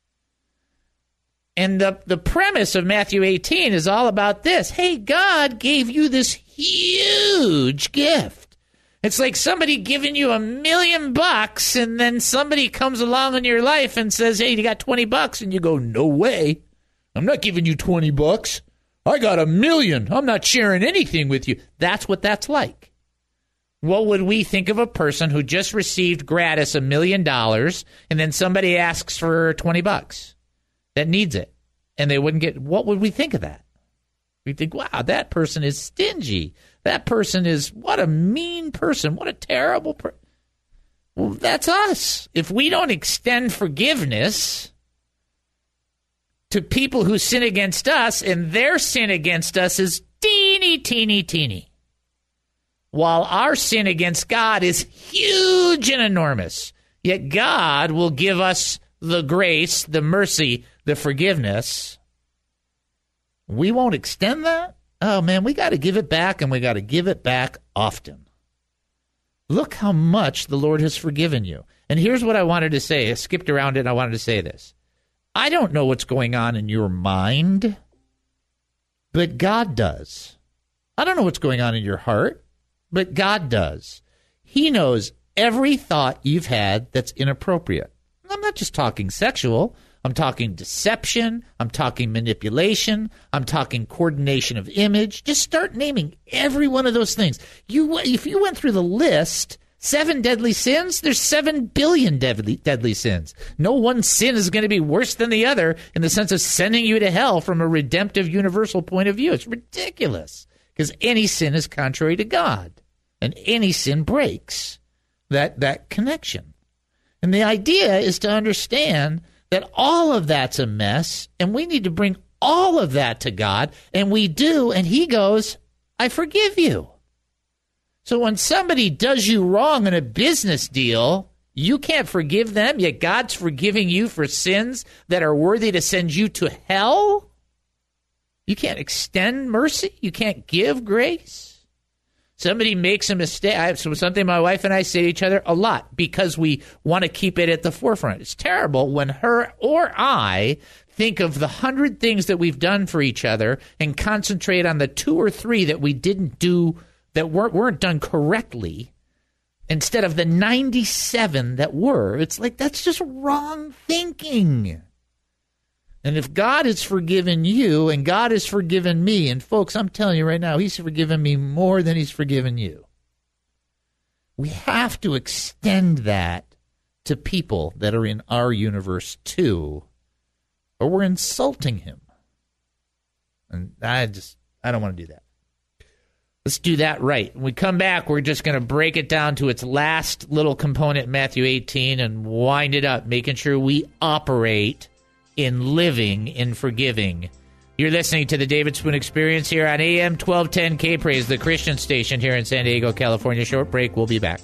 And the, the premise of Matthew eighteen is all about this. Hey, God gave you this huge gift. It's like somebody giving you a million bucks, and then somebody comes along in your life and says, hey, you got twenty bucks. And you go, no way. I'm not giving you twenty bucks. I got a million. I'm not sharing anything with you. That's what that's like. What would we think of a person who just received gratis a million dollars, and then somebody asks for twenty bucks? That needs it, and they wouldn't get, what would we think of that? We'd think, wow, that person is stingy. That person is, what a mean person. What a terrible person. Well, that's us. If we don't extend forgiveness to people who sin against us, and their sin against us is teeny, teeny, teeny, while our sin against God is huge and enormous, yet God will give us the grace, the mercy, the forgiveness, we won't extend that? Oh, man, we got to give it back, and we got to give it back often. Look how much the Lord has forgiven you. And here's what I wanted to say. I skipped around it, and I wanted to say this. I don't know what's going on in your mind, but God does. I don't know what's going on in your heart, but God does. He knows every thought you've had that's inappropriate. I'm not just talking sexual. I'm talking deception. I'm talking manipulation. I'm talking coordination of image. Just start naming every one of those things. You, if you went through the list, seven deadly sins, there's seven billion deadly, deadly sins. No one sin is going to be worse than the other in the sense of sending you to hell from a redemptive universal point of view. It's ridiculous because any sin is contrary to God, and any sin breaks that, that connection. And the idea is to understand that all of that's a mess, and we need to bring all of that to God, and we do, and he goes, I forgive you. So when somebody does you wrong in a business deal, you can't forgive them, yet God's forgiving you for sins that are worthy to send you to hell? You can't extend mercy? You can't give grace? Somebody makes a mistake. I have something my wife and I say to each other a lot because we want to keep it at the forefront. It's terrible when her or I think of the hundred things that we've done for each other and concentrate on the two or three that we didn't do, that weren't, weren't done correctly, instead of the ninety-seven that were. It's like, that's just wrong thinking. And if God has forgiven you and God has forgiven me, and folks, I'm telling you right now, he's forgiven me more than he's forgiven you. We have to extend that to people that are in our universe too, or we're insulting him. And I just, I don't want to do that. Let's do that right. When we come back, we're just going to break it down to its last little component, Matthew eighteen, and wind it up, making sure we operate in living, in forgiving, You're listening to the David Spoon Experience here on A M twelve ten K-Praise, the Christian station here in San Diego, California. Short break. We'll be back.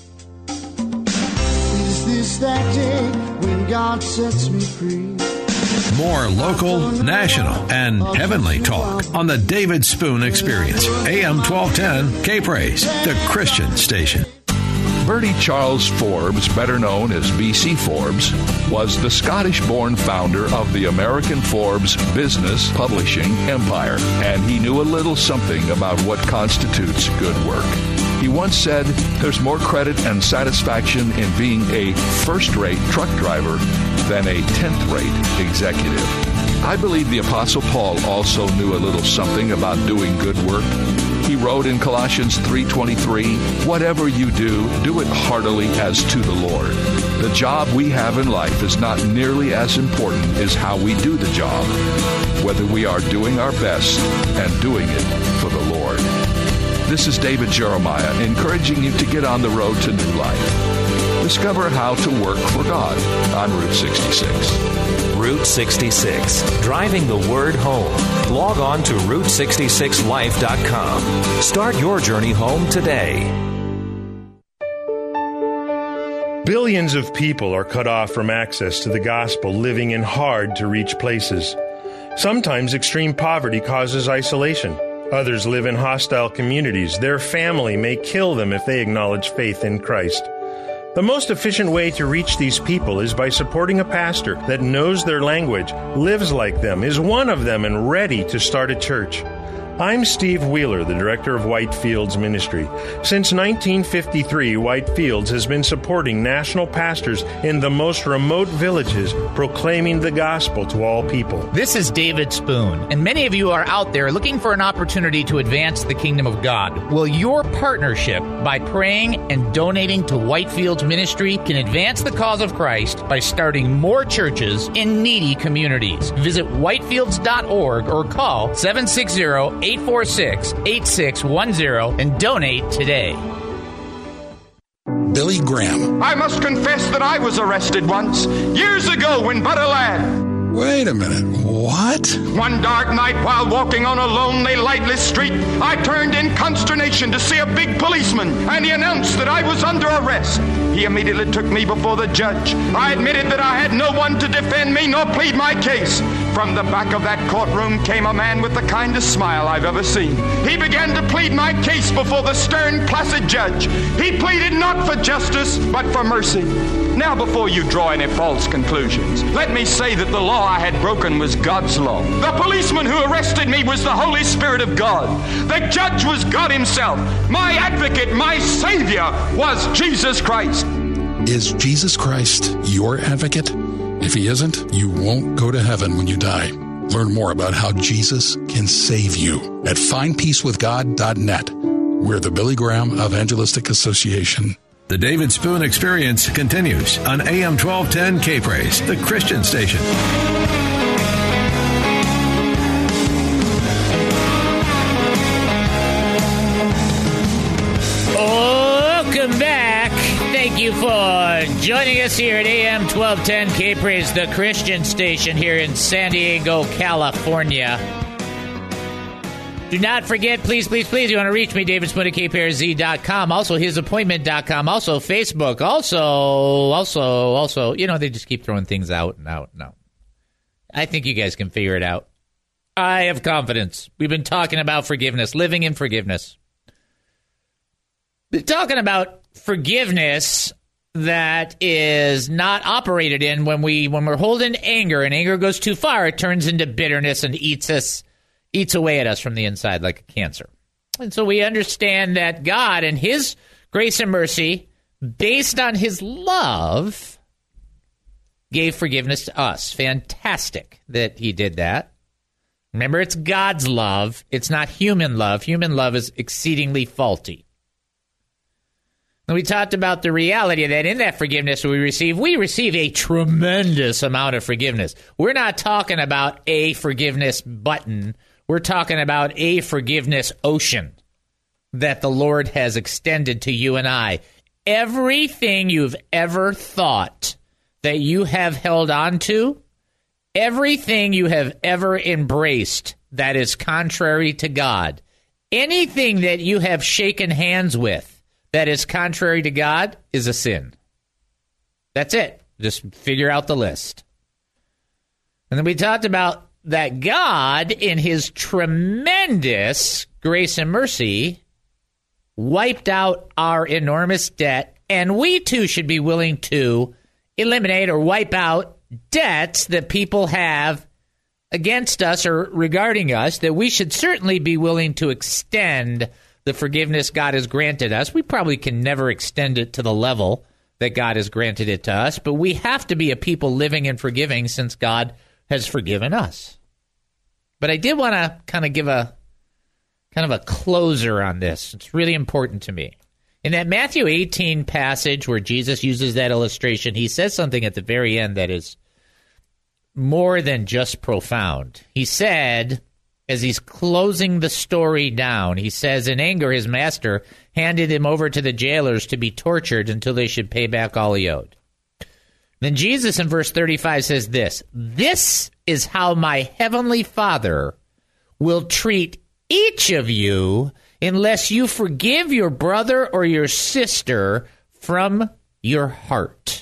Is this that day when God sets me free? More local, national, and heavenly talk on the David Spoon Experience. A M twelve ten K-Praise, the Christian station. Bertie Charles Forbes, better known as B C Forbes, was the Scottish-born founder of the American Forbes business publishing empire, and he knew a little something about what constitutes good work. He once said, "There's more credit and satisfaction in being a first-rate truck driver than a tenth-rate executive." I believe the Apostle Paul also knew a little something about doing good work. He wrote in Colossians three twenty-three, "Whatever you do, do it heartily as to the Lord." The job we have in life is not nearly as important as how we do the job, whether we are doing our best and doing it for the Lord. This is David Jeremiah, encouraging you to get on the road to new life. Discover how to work for God on Route sixty-six. Route sixty-six, driving the word home. Log on to route sixty-six life dot com. Start your journey home today. Billions of people are cut off from access to the gospel, living in hard-to-reach places. Sometimes extreme poverty causes isolation. Others live in hostile communities. Their family may kill them if they acknowledge faith in Christ. The most efficient way to reach these people is by supporting a pastor that knows their language, lives like them, is one of them, and ready to start a church. I'm Steve Wheeler, the director of Whitefields Ministry. Since nineteen fifty-three, Whitefields has been supporting national pastors in the most remote villages, proclaiming the gospel to all people. This is David Spoon, and many of you are out there looking for an opportunity to advance the kingdom of God. Well, your partnership by praying and donating to Whitefields Ministry can advance the cause of Christ by starting more churches in needy communities. Visit whitefields dot org or call seven six zero, eight four six, eight six one zero and donate today. Billy Graham. I must confess that I was arrested once, years ago when but a lad. Wait a minute, what? One dark night while walking on a lonely, lightless street, I turned in consternation to see a big policeman, and he announced that I was under arrest. He immediately took me before the judge. I admitted that I had no one to defend me nor plead my case. From the back of that courtroom came a man with the kindest smile I've ever seen. He began to plead my case before the stern, placid judge. He pleaded not for justice, but for mercy. Now, before you draw any false conclusions, let me say that the law I had broken was God's law. The policeman who arrested me was the Holy Spirit of God. The judge was God himself. My advocate, my Savior, was Jesus Christ. Is Jesus Christ your advocate? If he isn't, you won't go to heaven when you die. Learn more about how Jesus can save you at find peace with god dot net. We're the Billy Graham Evangelistic Association. The David Spoon Experience continues on A M twelve ten K-Praise, the Christian station. Welcome back. Thank you for joining us here at A M twelve ten K-Praise, the Christian station here in San Diego, California. Do not forget, please, please, please, you want to reach me, David Spoon at K P R Z dot com, also his appointment dot com, also Facebook, also, also, also, you know, they just keep throwing things out and out and out. I think you guys can figure it out. I have confidence. We've been talking about forgiveness, living in forgiveness. Been talking about forgiveness that is not operated in when we when we're holding anger, and anger goes too far, it turns into bitterness and eats us. eats away at us from the inside like a cancer. And so we understand that God and his grace and mercy, based on his love, gave forgiveness to us. Fantastic that he did that. Remember, it's God's love. It's not human love. Human love is exceedingly faulty. And we talked about the reality that in that forgiveness we receive, we receive a tremendous amount of forgiveness. We're not talking about a forgiveness button. We're talking about a forgiveness ocean that the Lord has extended to you and I. Everything you've ever thought that you have held on to, Everything you have ever embraced that is contrary to God, anything that you have shaken hands with that is contrary to God is a sin. That's it. Just figure out the list. And then we talked about that God, in his tremendous grace and mercy, wiped out our enormous debt, and we too should be willing to eliminate or wipe out debts that people have against us or regarding us, that we should certainly be willing to extend the forgiveness God has granted us. We probably can never extend it to the level that God has granted it to us, but we have to be a people living and forgiving since God has forgiven us. But I did want to kind of give a kind of a closer on this. It's really important to me. In that Matthew eighteen passage where Jesus uses that illustration, he says something at the very end that is more than just profound. He said, as he's closing the story down, he says, in anger, his master handed him over to the jailers to be tortured until they should pay back all he owed. Then Jesus in verse thirty-five says this, "This is how my heavenly Father will treat each of you unless you forgive your brother or your sister from your heart."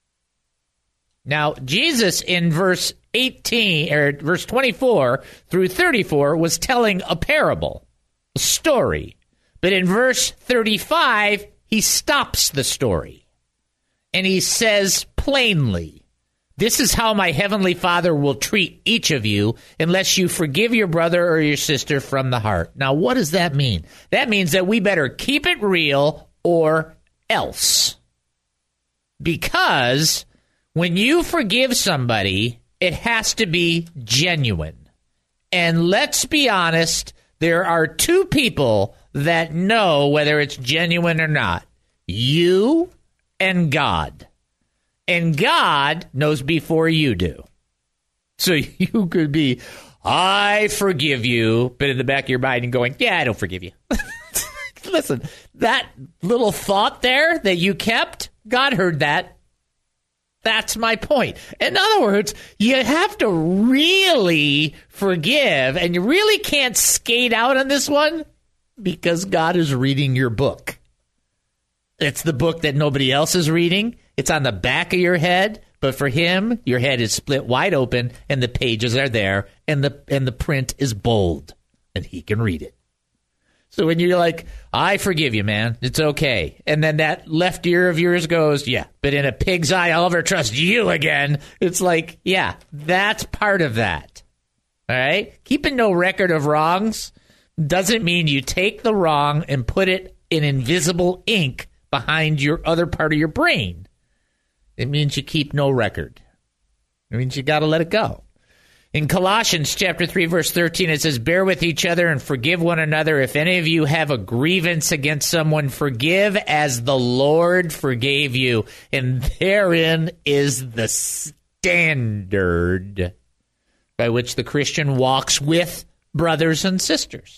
Now, Jesus in verse eighteen or verse twenty-four through thirty-four was telling a parable, a story. But in verse thirty-five, he stops the story. And he says plainly, "This is how my heavenly Father will treat each of you unless you forgive your brother or your sister from the heart." Now, what does that mean? That means that we better keep it real or else. Because when you forgive somebody, it has to be genuine. And let's be honest, there are two people that know whether it's genuine or not. You and God. And God knows before you do. So you could be, "I forgive you," but in the back of your mind and going, "Yeah, I don't forgive you." Listen, that little thought there that you kept, God heard that. That's my point. In other words, you have to really forgive, and you really can't skate out on this one because God is reading your book. It's the book that nobody else is reading. It's on the back of your head, but for him, your head is split wide open, and the pages are there, and the and the print is bold, and he can read it. So when you're like, "I forgive you, man, it's okay," and then that left ear of yours goes, "Yeah, but in a pig's eye, I'll ever trust you again." It's like, yeah, that's part of that. All right? Keeping no record of wrongs doesn't mean you take the wrong and put it in invisible ink behind your other part of your brain. It means you keep no record. It means you got to let it go. In Colossians chapter three, verse thirteen, it says, "Bear with each other and forgive one another. If any of you have a grievance against someone, forgive as the Lord forgave you." And therein is the standard by which the Christian walks with brothers and sisters.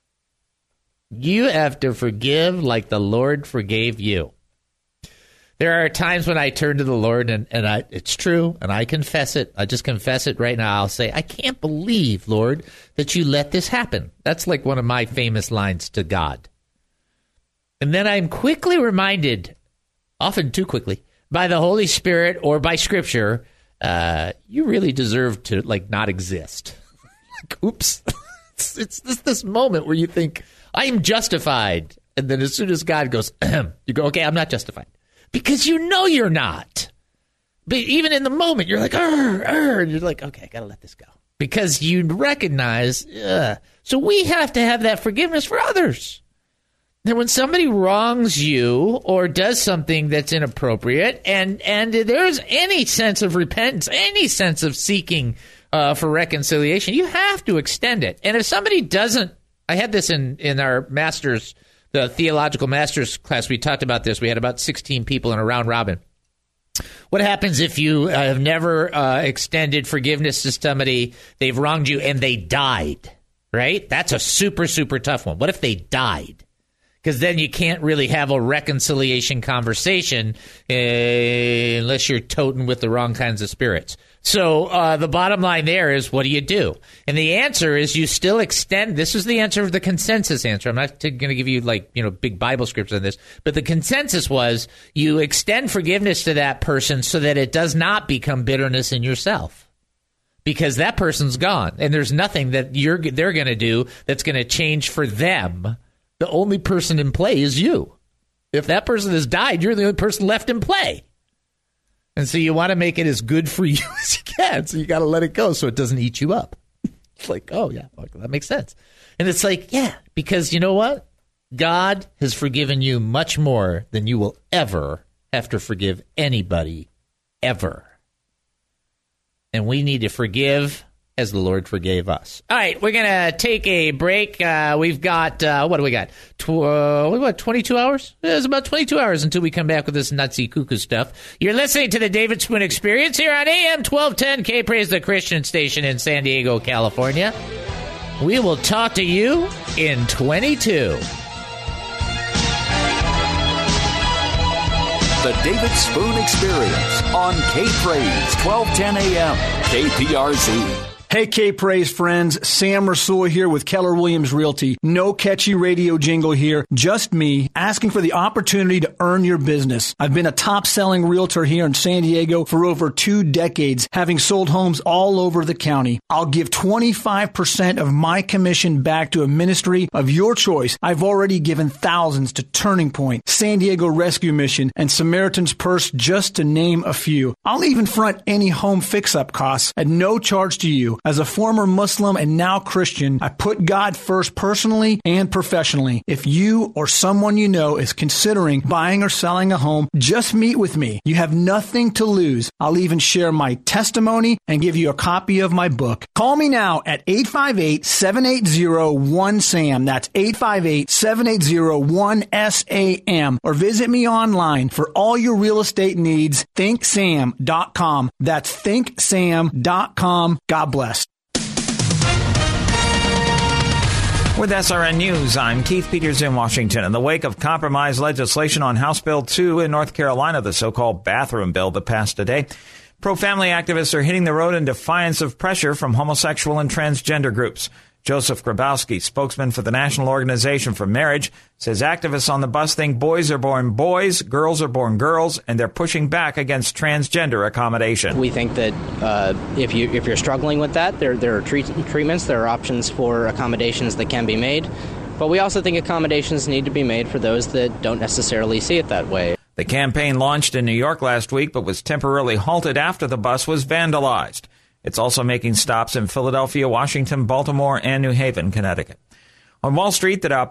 You have to forgive like the Lord forgave you. There are times when I turn to the Lord, and, and I, it's true, and I confess it. I just confess it right now. I'll say, "I can't believe, Lord, that you let this happen." That's like one of my famous lines to God. And then I'm quickly reminded, often too quickly, by the Holy Spirit or by Scripture, uh, you really deserve to, like, not exist. Like, oops. it's, it's this, this moment where you think, "I am justified." And then as soon as God goes, you go, "Okay, I'm not justified." Because you know you're not. But even in the moment, you're like, "Arr, arr," and you're like, "Okay, I got to let this go." Because you recognize, ugh. So we have to have that forgiveness for others. And when somebody wrongs you or does something that's inappropriate, and, and there's any sense of repentance, any sense of seeking uh, for reconciliation, you have to extend it. And if somebody doesn't, I had this in, in our master's, the theological master's class, we talked about this. We had about sixteen people in a round robin. What happens if you uh, have never uh, extended forgiveness to somebody, they've wronged you, and they died, right? That's a super, super tough one. What if they died? Because then you can't really have a reconciliation conversation uh, unless you're toting with the wrong kinds of spirits. So uh, the bottom line there is, what do you do? And the answer is you still extend. This is the answer of the consensus answer. I'm not going to give you like, you know, big Bible scripts on this, but the consensus was you extend forgiveness to that person so that it does not become bitterness in yourself, because that person's gone and there's nothing that you're they're going to do that's going to change for them. The only person in play is you. If that person has died, you're the only person left in play. And so you want to make it as good for you as you can. So you got to let it go so it doesn't eat you up. It's like, oh, yeah, that makes sense. And it's like, yeah, because you know what? God has forgiven you much more than you will ever have to forgive anybody, ever. And we need to forgive as the Lord forgave us. All right, we're going to take a break. Uh, we've got, uh, what do we got? Tw- uh, what, twenty-two hours? It's about twenty-two hours until we come back with this nutsy cuckoo stuff. You're listening to the David Spoon Experience here on A M twelve ten K Praise, the Christian station in San Diego, California. We will talk to you in twenty-two. The David Spoon Experience on K Praise, twelve ten A M, K P R Z. Hey, K-Praise friends, Sam Rasul here with Keller Williams Realty. No catchy radio jingle here, just me asking for the opportunity to earn your business. I've been a top-selling realtor here in San Diego for over two decades, having sold homes all over the county. I'll give twenty-five percent of my commission back to a ministry of your choice. I've already given thousands to Turning Point, San Diego Rescue Mission, and Samaritan's Purse, just to name a few. I'll even front any home fix-up costs at no charge to you. As a former Muslim and now Christian, I put God first personally and professionally. If you or someone you know is considering buying or selling a home, just meet with me. You have nothing to lose. I'll even share my testimony and give you a copy of my book. Call me now at eight five eight, seven eight zero, one S A M. That's eight five eight, seven eight zero, one S A M. Or visit me online for all your real estate needs, think sam dot com. That's think sam dot com. God bless. With S R N News, I'm Keith Peters in Washington. In the wake of compromise legislation on House Bill two in North Carolina, the so-called bathroom bill that passed today, pro-family activists are hitting the road in defiance of pressure from homosexual and transgender groups. Joseph Grabowski, spokesman for the National Organization for Marriage, says activists on the bus think boys are born boys, girls are born girls, and they're pushing back against transgender accommodation. We think that uh, if you if you're struggling with that, there there are treat- treatments, there are options for accommodations that can be made, but we also think accommodations need to be made for those that don't necessarily see it that way. The campaign launched in New York last week, but was temporarily halted after the bus was vandalized. It's also making stops in Philadelphia, Washington, Baltimore, and New Haven, Connecticut. On Wall Street, the Dow